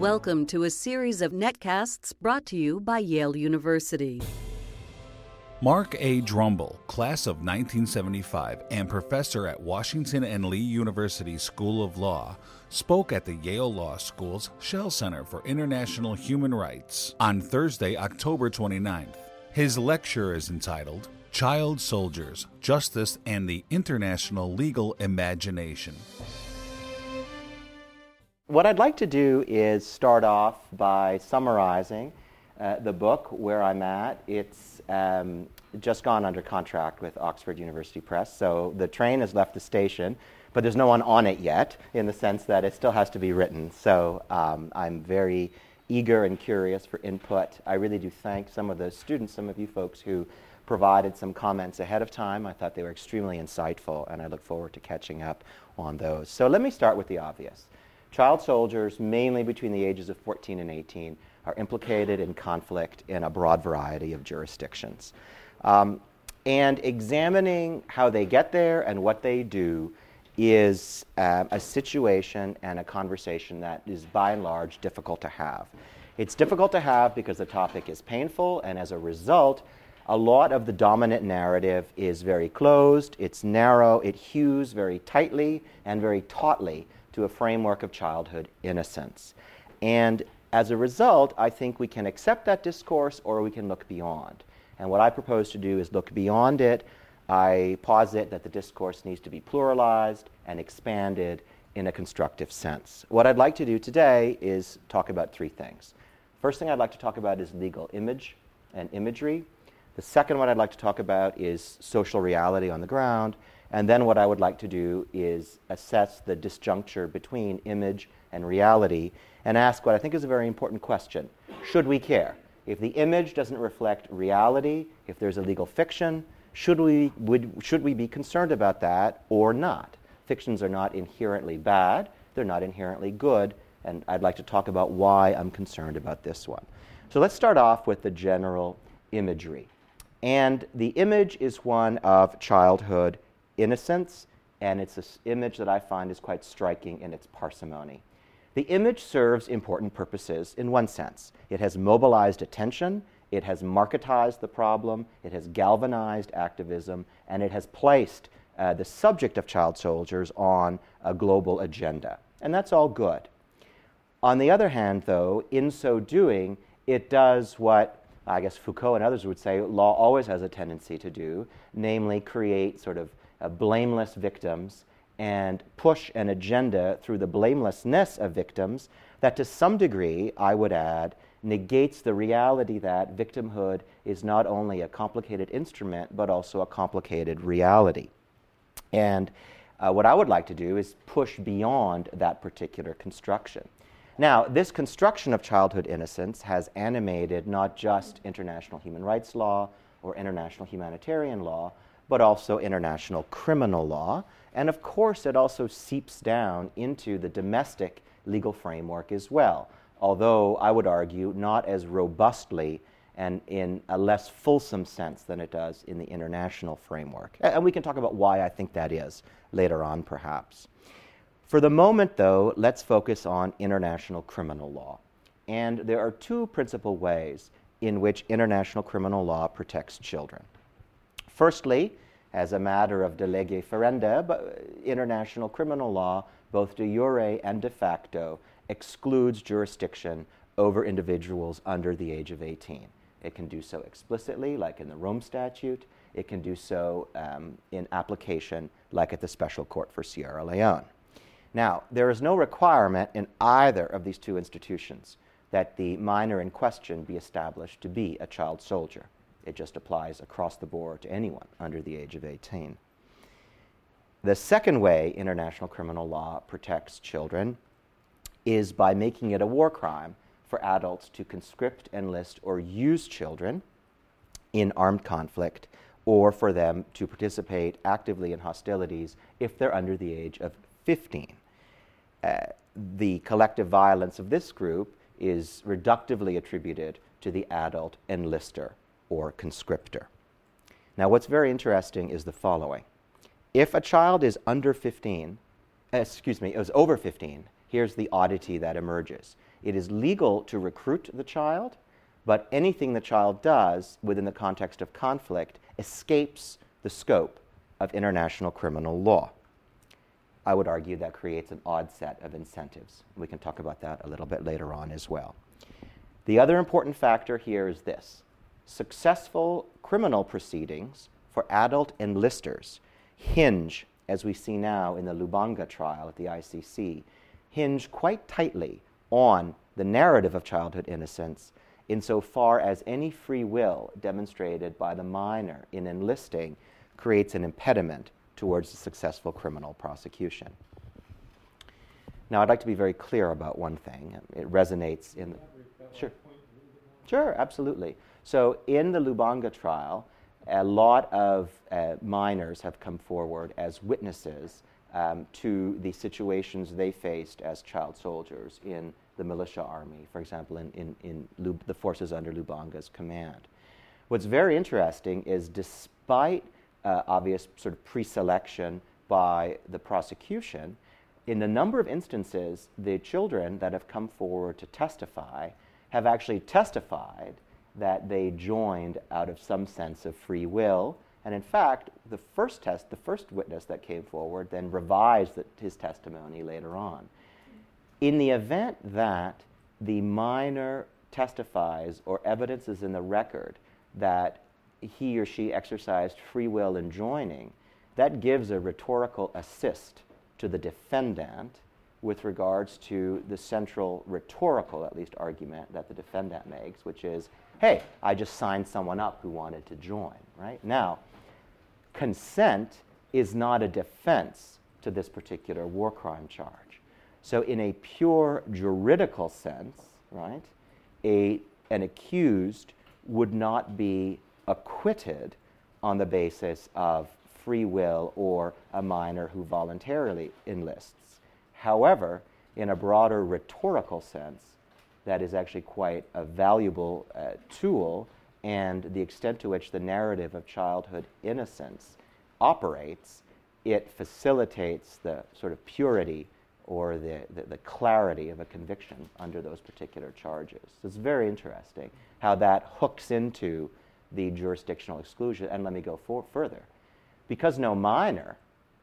Welcome to a series of netcasts brought to you by Yale University. Mark A. Drumble, class of 1975 and professor at Washington and Lee University School of Law, spoke at the Yale Law School's Shell Center for International Human Rights on Thursday, October 29th. His lecture is entitled Child Soldiers, Justice and the International Legal Imagination. What I'd like to do is start off by summarizing the book, where I'm at. It's just gone under contract with Oxford University Press, so the train has left the station, but there's no one on it yet, in the sense that it still has to be written. So I'm very eager and curious for input. I really do thank some of the students, some of you folks who provided some comments ahead of time. I thought they were extremely insightful, and I look forward to catching up on those. So let me start with the obvious. Child soldiers, mainly between the ages of 14 and 18, are implicated in conflict in a broad variety of jurisdictions. And examining how they get there and what they do is a situation and a conversation that is by and large difficult to have. It's difficult to have because the topic is painful, and as a result, a lot of the dominant narrative is very closed, it's narrow, it hews very tightly and very tautly to a framework of childhood innocence. And as a result, I think we can accept that discourse or we can look beyond. And what I propose to do is look beyond it. I posit that the discourse needs to be pluralized and expanded in a constructive sense. What I'd like to do today is talk about three things. First thing I'd like to talk about is legal image and imagery. The second one I'd like to talk about is social reality on the ground. And then what I would like to do is assess the disjuncture between image and reality and ask what I think is a very important question. Should we care? If the image doesn't reflect reality, if there's a legal fiction, should we be concerned about that or not? Fictions are not inherently bad, they're not inherently good, and I'd like to talk about why I'm concerned about this one. So let's start off with the general imagery. And the image is one of childhood innocence, and it's an image that I find is quite striking in its parsimony. The image serves important purposes in one sense. It has mobilized attention, it has marketized the problem, it has galvanized activism, and it has placed the subject of child soldiers on a global agenda. And that's all good. On the other hand, though, in so doing, it does what I guess Foucault and others would say law always has a tendency to do, namely create sort of blameless victims and push an agenda through the blamelessness of victims that to some degree, I would add, negates the reality that victimhood is not only a complicated instrument, but also a complicated reality. And what I would like to do is push beyond that particular construction. Now, this construction of childhood innocence has animated not just international human rights law or international humanitarian law, but also international criminal law. And of course, it also seeps down into the domestic legal framework as well, although I would argue not as robustly and in a less fulsome sense than it does in the international framework. And we can talk about why I think that is later on, perhaps. For the moment, though, let's focus on international criminal law. And there are two principal ways in which international criminal law protects children. Firstly, as a matter of de lege ferenda, but international criminal law, both de jure and de facto, excludes jurisdiction over individuals under the age of 18. It can do so explicitly, like in the Rome Statute. It can do so in application, like at the Special Court for Sierra Leone. Now, there is no requirement in either of these two institutions that the minor in question be established to be a child soldier. It just applies across the board to anyone under the age of 18. The second way international criminal law protects children is by making it a war crime for adults to conscript, enlist, or use children in armed conflict, or for them to participate actively in hostilities if they're under the age of 15. The collective violence of this group is reductively attributed to the adult enlister or conscriptor. Now, what's very interesting is the following. If a child is over 15, here's the oddity that emerges. It is legal to recruit the child, but anything the child does within the context of conflict escapes the scope of international criminal law. I would argue that creates an odd set of incentives. We can talk about that a little bit later on as well. The other important factor here is this. Successful criminal proceedings for adult enlisters hinge, as we see now in the Lubanga trial at the ICC, hinge quite tightly on the narrative of childhood innocence insofar as any free will demonstrated by the minor in enlisting creates an impediment towards a successful criminal prosecution. Now, I'd like to be very clear about one thing. It resonates in the... Sure, absolutely. So in the Lubanga trial, a lot of minors have come forward as witnesses to the situations they faced as child soldiers in the militia army, for example, in the forces under Lubanga's command. What's very interesting is despite obvious sort of pre-selection by the prosecution, in a number of instances, the children that have come forward to testify have actually testified that they joined out of some sense of free will. And in fact, the first witness that came forward then revised his testimony later on. In the event that the minor testifies or evidence is in the record that he or she exercised free will in joining, that gives a rhetorical assist to the defendant with regards to the central rhetorical, at least, argument that the defendant makes, which is, hey, I just signed someone up who wanted to join, right? Now, consent is not a defense to this particular war crime charge. So in a pure juridical sense, right, an accused would not be acquitted on the basis of free will or a minor who voluntarily enlists. However, in a broader rhetorical sense, that is actually quite a valuable tool, and the extent to which the narrative of childhood innocence operates, it facilitates the sort of purity or the clarity of a conviction under those particular charges. So it's very interesting how that hooks into the jurisdictional exclusion. And let me go further. Because no minor,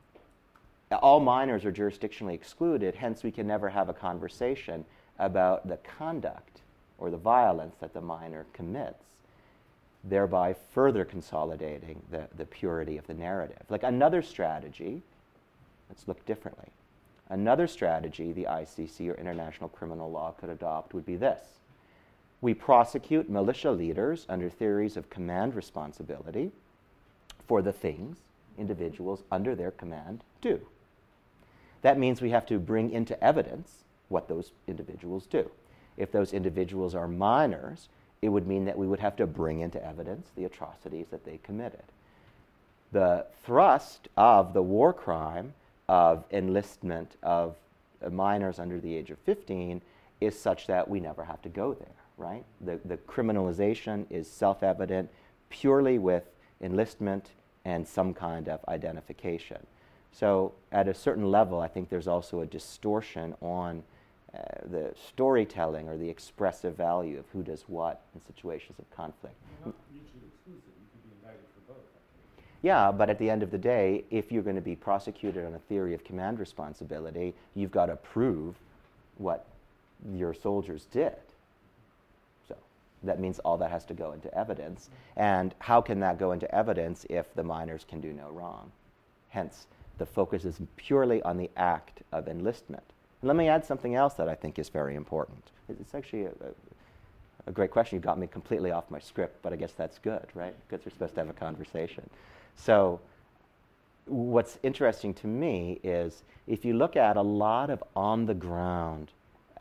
all minors are jurisdictionally excluded, hence we can never have a conversation about the conduct or the violence that the minor commits, thereby further consolidating the purity of the narrative. Like another strategy, let's look differently. Another strategy the ICC or international criminal law could adopt would be this. We prosecute militia leaders under theories of command responsibility for the things individuals under their command do. That means we have to bring into evidence what those individuals do. If those individuals are minors, it would mean that we would have to bring into evidence the atrocities that they committed. The thrust of the war crime of enlistment of minors under the age of 15 is such that we never have to go there, right? The criminalization is self-evident purely with enlistment and some kind of identification. So at a certain level, I think there's also a distortion on the storytelling or the expressive value of who does what in situations of conflict. Not mutually exclusive. You could be indicted for both. Yeah, but at the end of the day, if you're going to be prosecuted on a theory of command responsibility, you've got to prove what your soldiers did. So that means all that has to go into evidence. And how can that go into evidence if the minors can do no wrong? Hence, the focus is purely on the act of enlistment. And let me add something else that I think is very important. It's actually a great question. You got me completely off my script, but I guess that's good, right? Because we're supposed to have a conversation. So what's interesting to me is if you look at a lot of on-the-ground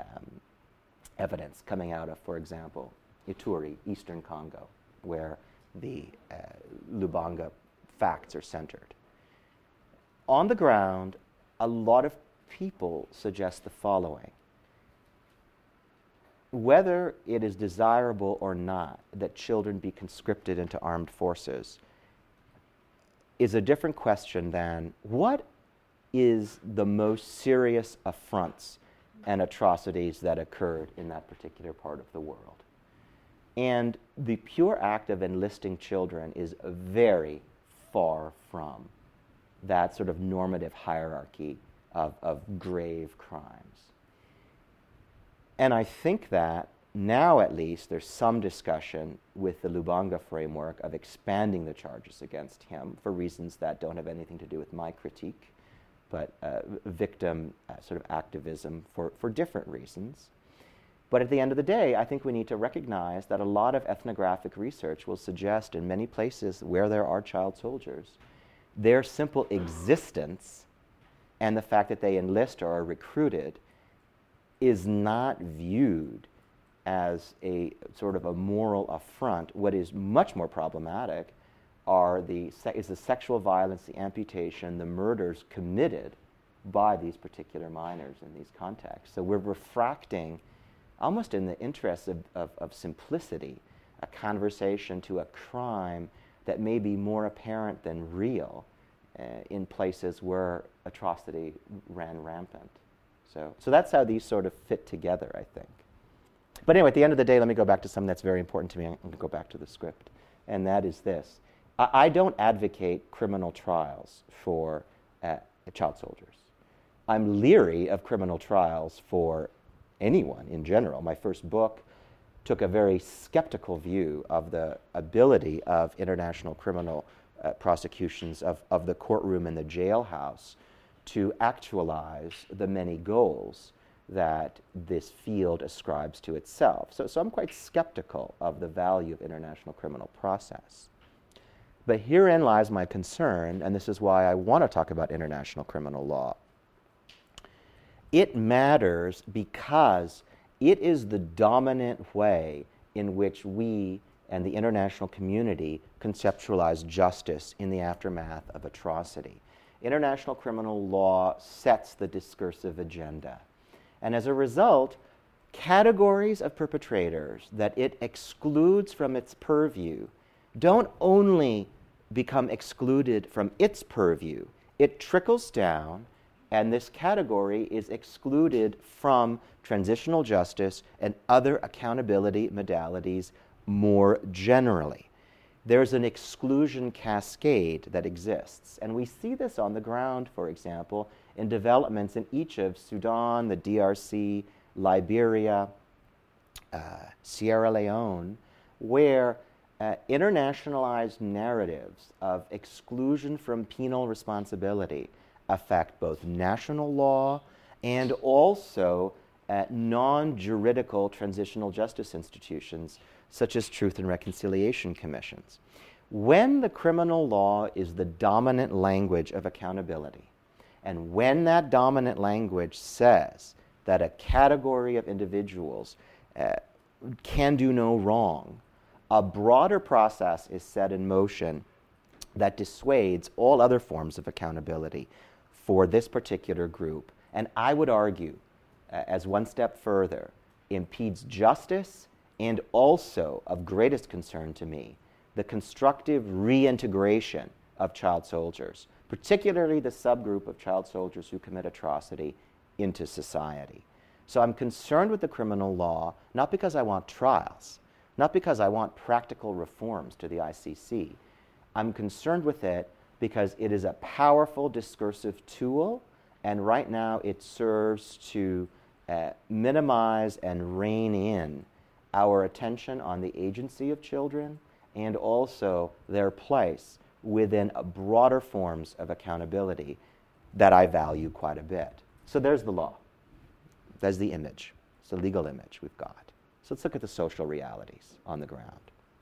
evidence coming out of, for example, Ituri, Eastern Congo, where the Lubanga facts are centered. On the ground, a lot of people suggest the following. Whether it is desirable or not that children be conscripted into armed forces is a different question than what is the most serious affronts and atrocities that occurred in that particular part of the world. And the pure act of enlisting children is very far from that sort of normative hierarchy of grave crimes. And I think that now, at least, there's some discussion with the Lubanga framework of expanding the charges against him for reasons that don't have anything to do with my critique, but victim sort of activism for different reasons. But at the end of the day, I think we need to recognize that a lot of ethnographic research will suggest in many places where there are child soldiers, their simple existence and the fact that they enlist or are recruited is not viewed as a sort of a moral affront. What is much more problematic is the sexual violence, the amputation, the murders committed by these particular minors in these contexts. So we're refracting, almost in the interest of simplicity, a conversation to a crime that may be more apparent than real in places where atrocity ran rampant. So that's how these sort of fit together, I think. But anyway, at the end of the day, let me go back to something that's very important to me. I'm going to go back to the script, and that is this. I don't advocate criminal trials for child soldiers. I'm leery of criminal trials for anyone in general. My first book took a very skeptical view of the ability of international criminal prosecutions of the courtroom and the jailhouse to actualize the many goals that this field ascribes to itself. So I'm quite skeptical of the value of international criminal process. But herein lies my concern, and this is why I want to talk about international criminal law. It matters because it is the dominant way in which we and the international community conceptualize justice in the aftermath of atrocity. International criminal law sets the discursive agenda. And as a result, categories of perpetrators that it excludes from its purview don't only become excluded from its purview, it trickles down, and this category is excluded from transitional justice and other accountability modalities more generally. There's an exclusion cascade that exists, and we see this on the ground, for example, in developments in each of Sudan, the DRC, Liberia, Sierra Leone, where internationalized narratives of exclusion from penal responsibility affect both national law and also non-juridical transitional justice institutions such as truth and reconciliation commissions. When the criminal law is the dominant language of accountability, and when that dominant language says that a category of individuals can do no wrong, a broader process is set in motion that dissuades all other forms of accountability for this particular group. And I would argue, as one step further, impedes justice and also, of greatest concern to me, the constructive reintegration of child soldiers, particularly the subgroup of child soldiers who commit atrocity, into society. So I'm concerned with the criminal law, not because I want trials, not because I want practical reforms to the ICC. I'm concerned with it because it is a powerful discursive tool, and right now it serves to minimize and rein in our attention on the agency of children and also their place within broader forms of accountability that I value quite a bit. So there's the law. There's the image. It's the legal image we've got. So let's look at the social realities on the ground.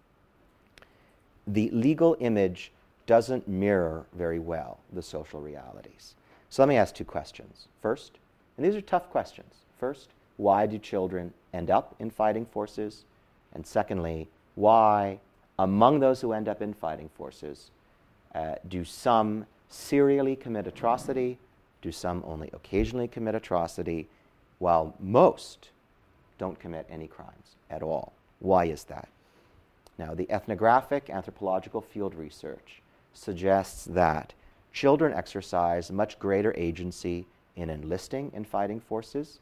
The legal image doesn't mirror very well the social realities. So let me ask two questions. First, and these are tough questions. First, why do children end up in fighting forces? And secondly, why, among those who end up in fighting forces, do some serially commit atrocity? Do some only occasionally commit atrocity? While most don't commit any crimes at all. Why is that? Now, the ethnographic anthropological field research suggests that children exercise much greater agency in enlisting in fighting forces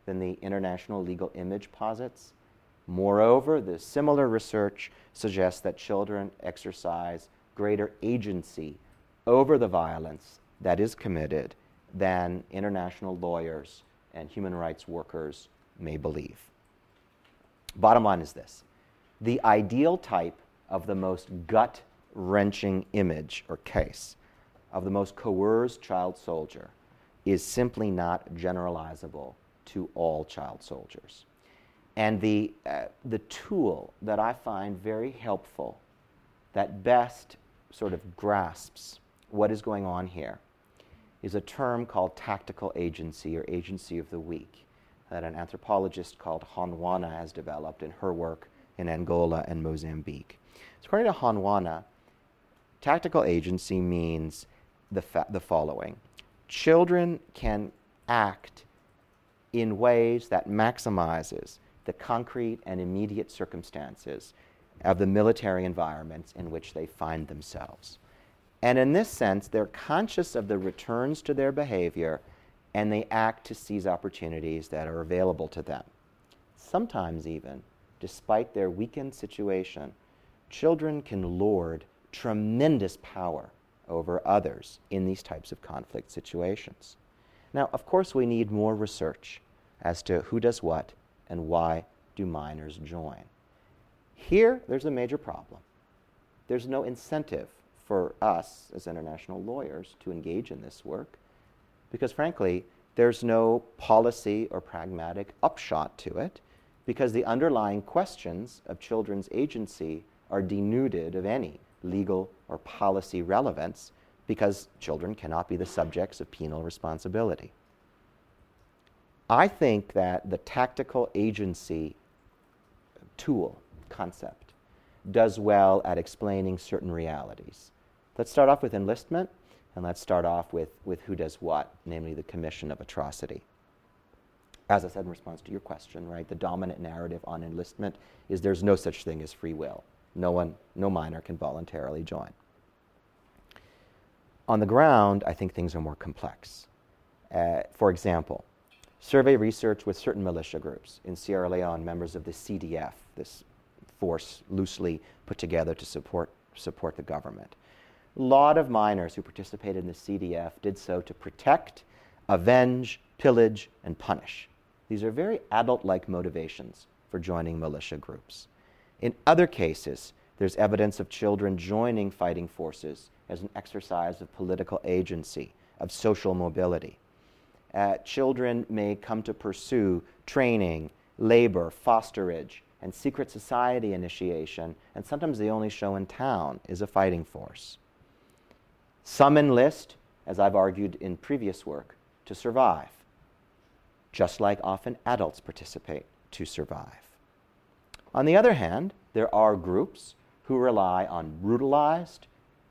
than the international legal image posits. Moreover, the similar research suggests that children exercise greater agency over the violence that is committed than international lawyers and human rights workers may believe. Bottom line is this: the ideal type of the most gut-wrenching image or case of the most coerced child soldier is simply not generalizable to all child soldiers. And the tool that I find very helpful, that best sort of grasps what is going on here, is a term called tactical agency, or agency of the weak, that an anthropologist called Honwana has developed in her work in Angola and Mozambique. So according to Honwana, tactical agency means the following. Children can act in ways that maximizes the concrete and immediate circumstances of the military environments in which they find themselves. And in this sense, they're conscious of the returns to their behavior, and they act to seize opportunities that are available to them. Sometimes even, despite their weakened situation, children can lord tremendous power over others in these types of conflict situations. Now, of course, we need more research as to who does what and why do minors join. Here, there's a major problem. There's no incentive for us as international lawyers to engage in this work because, frankly, there's no policy or pragmatic upshot to it because the underlying questions of children's agency are denuded of any legal or policy relevance because children cannot be the subjects of penal responsibility. I think that the tactical agency tool concept does well at explaining certain realities. Let's start off with enlistment, and let's start off with who does what, namely the commission of atrocity. As I said in response to your question, right, the dominant narrative on enlistment is there's no such thing as free will. No minor can voluntarily join. On the ground, I think things are more complex. For example, survey research with certain militia groups in Sierra Leone, members of the CDF, this force loosely put together to support the government. A lot of minors who participated in the CDF did so to protect, avenge, pillage, and punish. These are very adult-like motivations for joining militia groups. In other cases, there's evidence of children joining fighting forces as an exercise of political agency, of social mobility. Children may come to pursue training, labor, fosterage, and secret society initiation, and sometimes the only show in town is a fighting force. Some enlist, as I've argued in previous work, to survive, just like often adults participate to survive. On the other hand, there are groups who rely on brutalized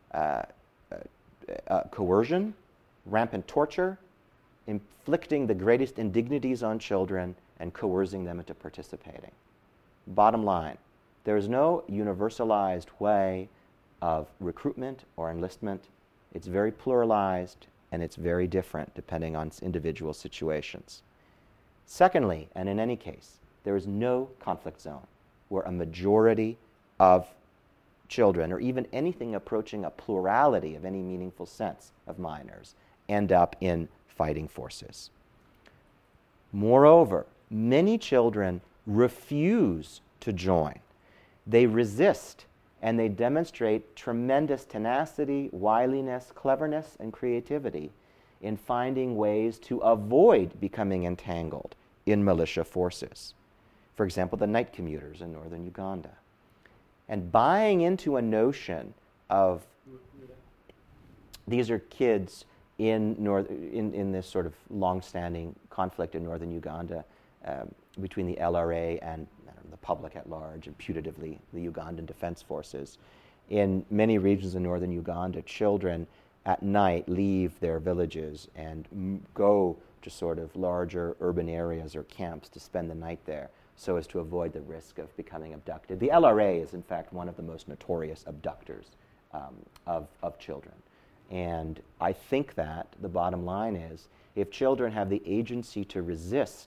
coercion, rampant torture, inflicting the greatest indignities on children and coercing them into participating. Bottom line, there is no universalized way of recruitment or enlistment. It's very pluralized and it's very different depending on individual situations. Secondly, and in any case, there is no conflict zone where a majority of children, or even anything approaching a plurality of any meaningful sense of minors, end up in fighting forces. Moreover, many children refuse to join. They resist, and they demonstrate tremendous tenacity, wiliness, cleverness, and creativity in finding ways to avoid becoming entangled in militia forces. For example, the night commuters in northern Uganda. And buying into a notion of these are kids in this sort of long-standing conflict in northern Uganda between the LRA and the public at large, and putatively the Ugandan Defense Forces. In many regions in northern Uganda, children at night leave their villages and go to sort of larger urban areas or camps to spend the night there so as to avoid the risk of becoming abducted. The LRA is, in fact, one of the most notorious abductors of children. And I think that the bottom line is, if children have the agency to resist,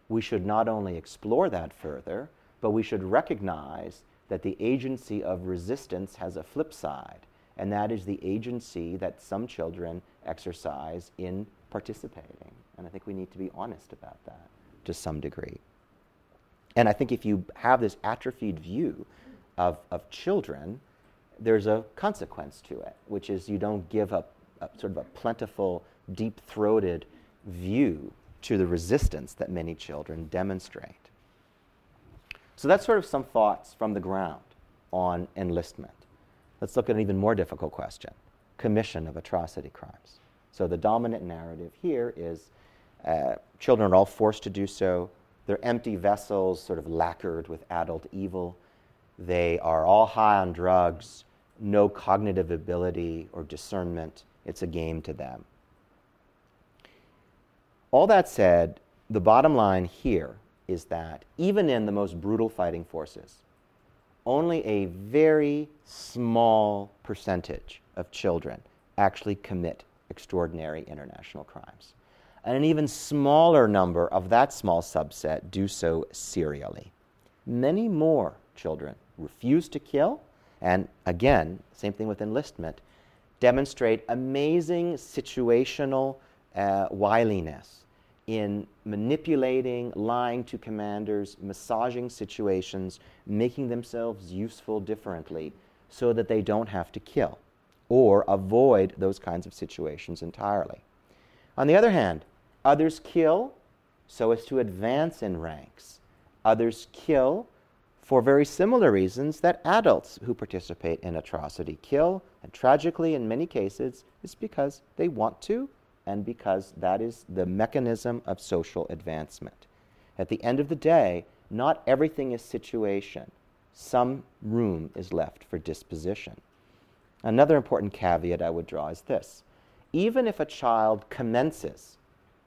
we should not only explore that further, but we should recognize that the agency of resistance has a flip side, and that is the agency that some children exercise in participating. And I think we need to be honest about that to some degree. And I think if you have this atrophied view of children, there's a consequence to it, which is you don't give a sort of a plentiful, deep-throated view to the resistance that many children demonstrate. So that's sort of some thoughts from the ground on enlistment. Let's look at an even more difficult question, commission of atrocity crimes. So the dominant narrative here is children are all forced to do so. They're empty vessels, sort of lacquered with adult evil. They are all high on drugs, no cognitive ability or discernment. It's a game to them. All that said, the bottom line here is that even in the most brutal fighting forces, only a very small percentage of children actually commit extraordinary international crimes. And an even smaller number of that small subset do so serially. Many more children refuse to kill, and again, same thing with enlistment, demonstrate amazing situational wiliness in manipulating, lying to commanders, massaging situations, making themselves useful differently so that they don't have to kill or avoid those kinds of situations entirely. On the other hand, others kill so as to advance in ranks. Others kill for very similar reasons that adults who participate in atrocity kill, and tragically in many cases it's because they want to and because that is the mechanism of social advancement. At the end of the day, not everything is situation. Some room is left for disposition. Another important caveat I would draw is this. Even if a child commences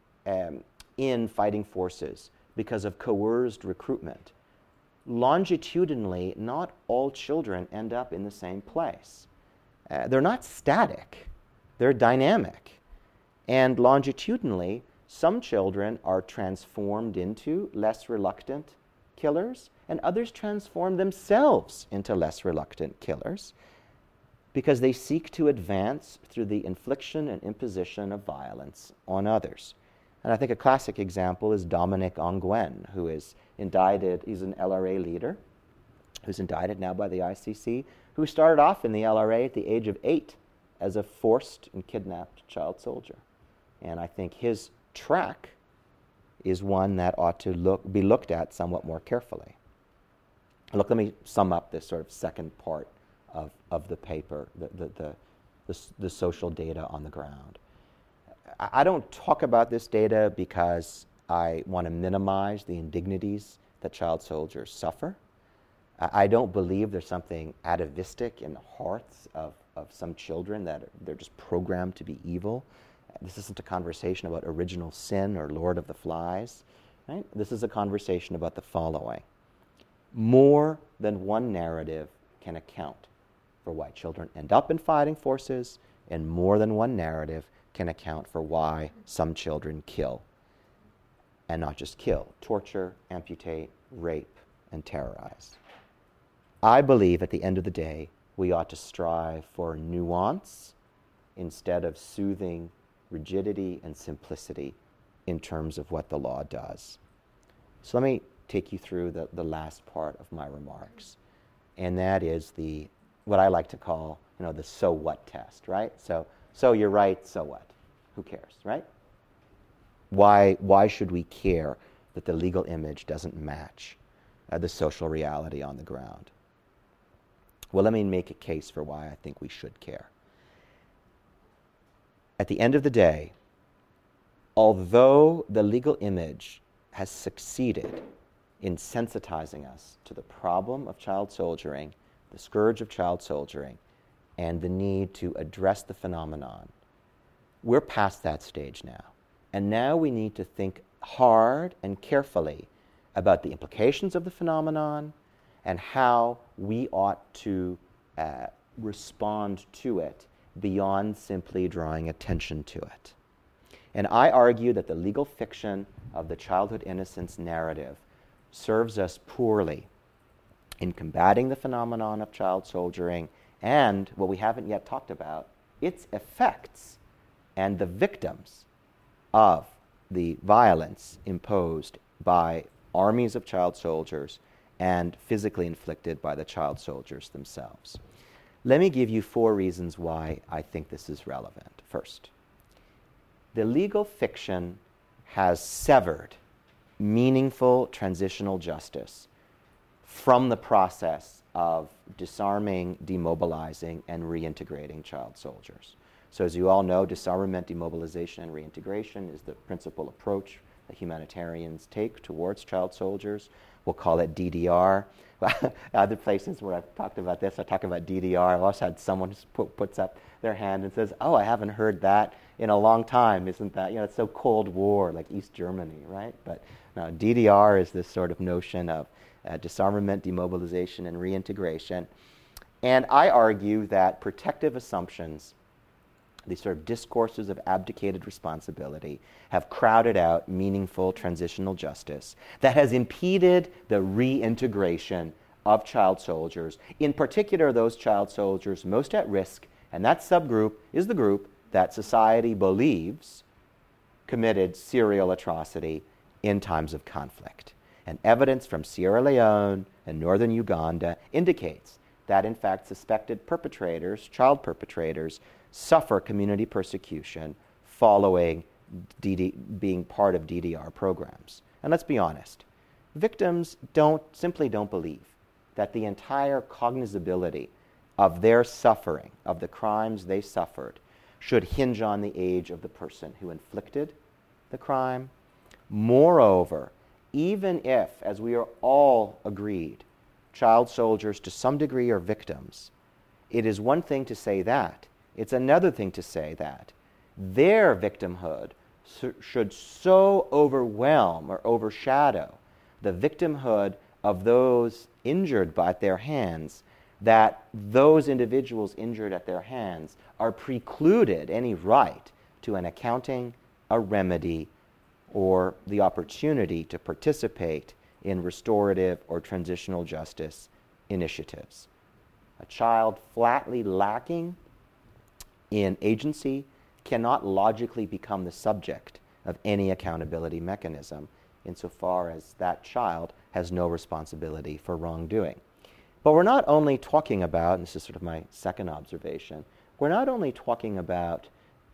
in fighting forces because of coerced recruitment, longitudinally, not all children end up in the same place. They're not static. They're dynamic. And longitudinally, some children are transformed into less reluctant killers, and others transform themselves into less reluctant killers because they seek to advance through the infliction and imposition of violence on others. And I think a classic example is Dominic Ongwen, who is indicted. He's an LRA leader who's indicted now by the ICC, who started off in the LRA at the age of 8 as a forced and kidnapped child soldier. And I think his track is one that ought to be looked at somewhat more carefully. Look, let me sum up this sort of second part of the paper, the social data on the ground. I don't talk about this data because I want to minimize the indignities that child soldiers suffer. I don't believe there's something atavistic in the hearts of some children that they're just programmed to be evil. This isn't a conversation about original sin or Lord of the Flies. Right? This is a conversation about the following. More than one narrative can account for why children end up in fighting forces, and more than one narrative can account for why some children kill. And not just kill, torture, amputate, rape, and terrorize. I believe at the end of the day, we ought to strive for nuance instead of soothing rigidity and simplicity in terms of what the law does. So let me take you through the last part of my remarks, and that is what I like to call, the so what test, right? So you're right, so what? Who cares, right? Why should we care that the legal image doesn't match the social reality on the ground? Well, let me make a case for why I think we should care. At the end of the day, although the legal image has succeeded in sensitizing us to the problem of child soldiering, the scourge of child soldiering, and the need to address the phenomenon, we're past that stage now. And now we need to think hard and carefully about the implications of the phenomenon and how we ought to respond to it beyond simply drawing attention to it. And I argue that the legal fiction of the childhood innocence narrative serves us poorly in combating the phenomenon of child soldiering and, what we haven't yet talked about, its effects and the victims of the violence imposed by armies of child soldiers and physically inflicted by the child soldiers themselves. Let me give you 4 reasons why I think this is relevant. First, the legal fiction has severed meaningful transitional justice from the process of disarming, demobilizing, and reintegrating child soldiers. So as you all know, disarmament, demobilization, and reintegration is the principal approach that humanitarians take towards child soldiers. We'll call it DDR. Other places where I've talked about this, I talk about DDR. I've also had someone who puts up their hand and says, "Oh, I haven't heard that in a long time. Isn't that, it's so Cold War, like East Germany, right?" But no, DDR is this sort of notion of disarmament, demobilization, and reintegration. And I argue that protective assumptions, these sort of discourses of abdicated responsibility, have crowded out meaningful transitional justice that has impeded the reintegration of child soldiers, in particular those child soldiers most at risk, and that subgroup is the group that society believes committed serial atrocity in times of conflict. And evidence from Sierra Leone and northern Uganda indicates that, in fact, suspected perpetrators, child perpetrators, suffer community persecution following being part of DDR programs. And let's be honest, victims simply don't believe that the entire cognizability of their suffering, of the crimes they suffered, should hinge on the age of the person who inflicted the crime. Moreover, even if, as we are all agreed, child soldiers to some degree are victims, it is one thing to say that. It's another thing to say that their victimhood should so overwhelm or overshadow the victimhood of those injured by their hands that those individuals injured at their hands are precluded any right to an accounting, a remedy, or the opportunity to participate in restorative or transitional justice initiatives. A child flatly lacking in agency cannot logically become the subject of any accountability mechanism insofar as that child has no responsibility for wrongdoing. But we're not only talking about, and this is sort of my second observation, we're not only talking about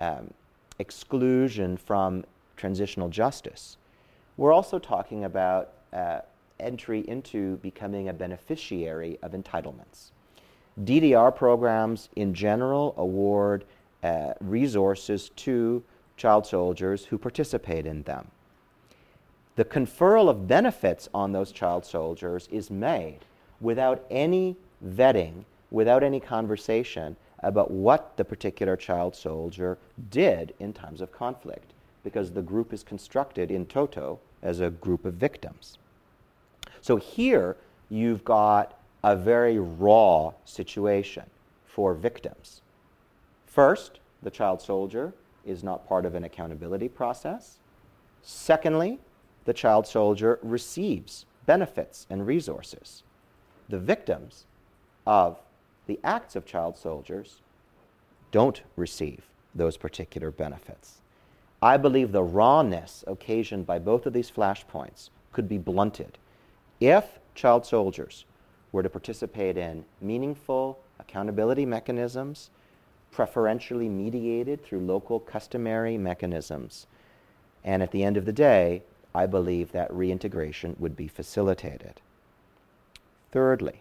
exclusion from transitional justice. We're also talking about entry into becoming a beneficiary of entitlements. DDR programs in general award resources to child soldiers who participate in them. The conferral of benefits on those child soldiers is made without any vetting, without any conversation about what the particular child soldier did in times of conflict, because the group is constructed in toto as a group of victims. So here you've got a very raw situation for victims. First, the child soldier is not part of an accountability process. Secondly, the child soldier receives benefits and resources. The victims of the acts of child soldiers don't receive those particular benefits. I believe the rawness occasioned by both of these flashpoints could be blunted if child soldiers were to participate in meaningful accountability mechanisms, preferentially mediated through local customary mechanisms. And at the end of the day, I believe that reintegration would be facilitated. Thirdly,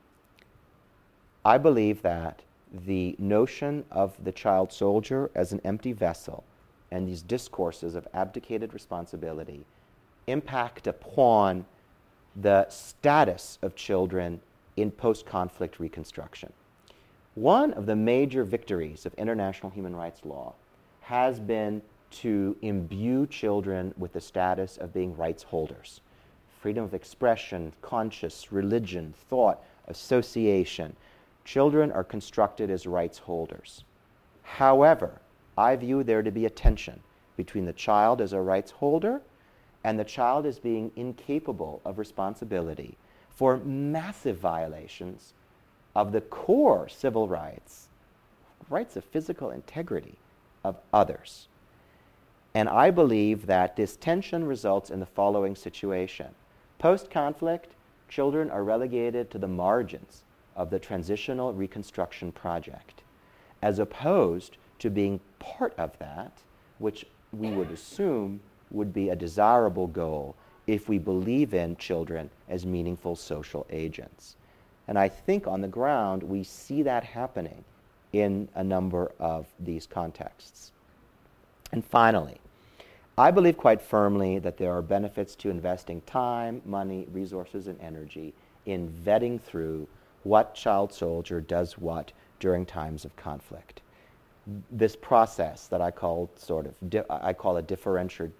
I believe that the notion of the child soldier as an empty vessel and these discourses of abdicated responsibility impact upon the status of children in post-conflict reconstruction. One of the major victories of international human rights law has been to imbue children with the status of being rights holders. Freedom of expression, conscience, religion, thought, association. Children are constructed as rights holders. However, I view there to be a tension between the child as a rights holder and the child as being incapable of responsibility for massive violations of the core civil rights, rights of physical integrity of others. And I believe that this tension results in the following situation. Post-conflict, children are relegated to the margins of the transitional reconstruction project, as opposed to being part of that, which we would assume would be a desirable goal if we believe in children as meaningful social agents. And I think on the ground we see that happening in a number of these contexts. And finally, I believe quite firmly that there are benefits to investing time, money, resources, and energy in vetting through what child soldier does what during times of conflict. This process that I call sort of differentiation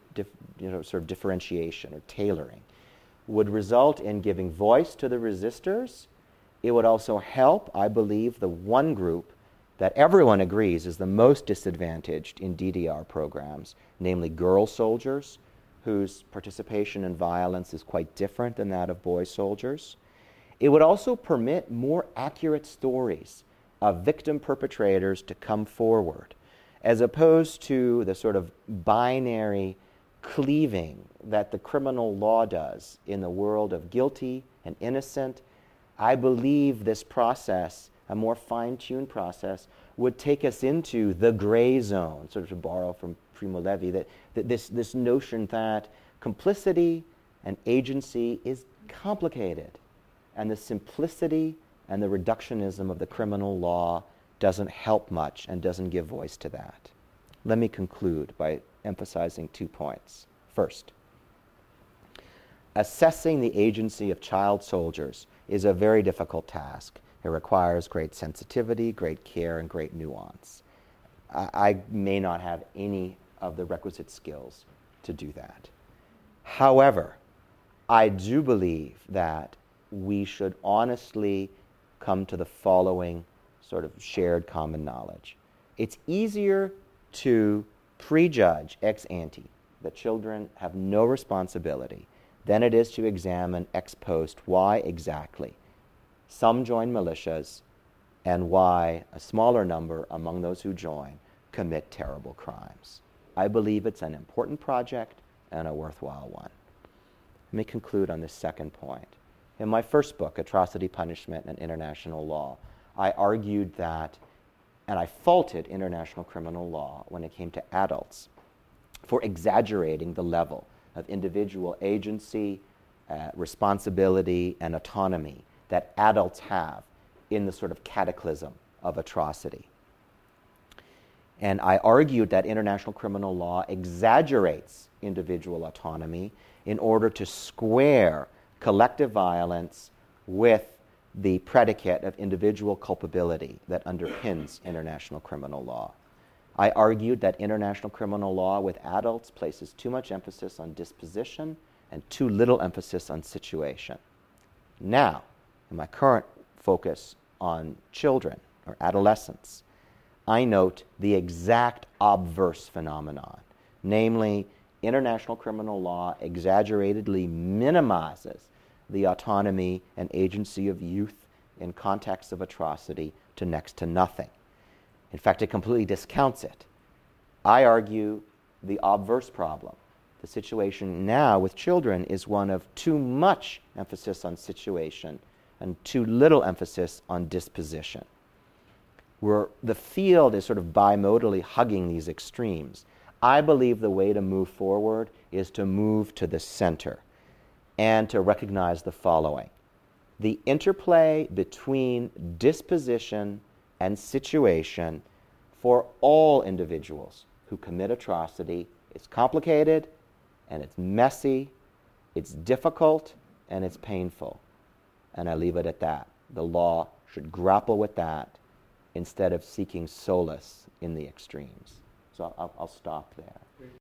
or tailoring would result in giving voice to the resistors. It would also help, I believe, the one group that everyone agrees is the most disadvantaged in DDR programs, namely girl soldiers, whose participation in violence is quite different than that of boy soldiers. It would also permit more accurate stories of victim perpetrators to come forward, as opposed to the sort of binary cleaving that the criminal law does in the world of guilty and innocent. I believe this process, a more fine-tuned process, would take us into the gray zone, sort of to borrow from Primo Levi, that this notion that complicity and agency is complicated, and the simplicity and the reductionism of the criminal law doesn't help much and doesn't give voice to that. Let me conclude by emphasizing 2 points. First, assessing the agency of child soldiers is a very difficult task. It requires great sensitivity, great care, and great nuance. I may not have any of the requisite skills to do that. However, I do believe that we should honestly come to the following sort of shared common knowledge. It's easier to prejudge ex ante that children have no responsibility than it is to examine ex post why exactly some join militias and why a smaller number among those who join commit terrible crimes. I believe it's an important project and a worthwhile one. Let me conclude on this second point. In my first book, Atrocity, Punishment, and International Law, I argued that, and I faulted international criminal law when it came to adults for exaggerating the level of individual agency, responsibility, and autonomy that adults have in the sort of cataclysm of atrocity. And I argued that international criminal law exaggerates individual autonomy in order to square collective violence with the predicate of individual culpability that underpins international criminal law. I argued that international criminal law with adults places too much emphasis on disposition and too little emphasis on situation. Now, in my current focus on children or adolescents, I note the exact obverse phenomenon, namely, international criminal law exaggeratedly minimizes the autonomy and agency of youth in contexts of atrocity to next to nothing. In fact, it completely discounts it. I argue the obverse problem. The situation now with children is one of too much emphasis on situation and too little emphasis on disposition, where the field is sort of bimodally hugging these extremes. I believe the way to move forward is to move to the center and to recognize the following. The interplay between disposition and situation for all individuals who commit atrocity is complicated, and it's messy, it's difficult, and it's painful. And I leave it at that. The law should grapple with that instead of seeking solace in the extremes. So I'll stop there.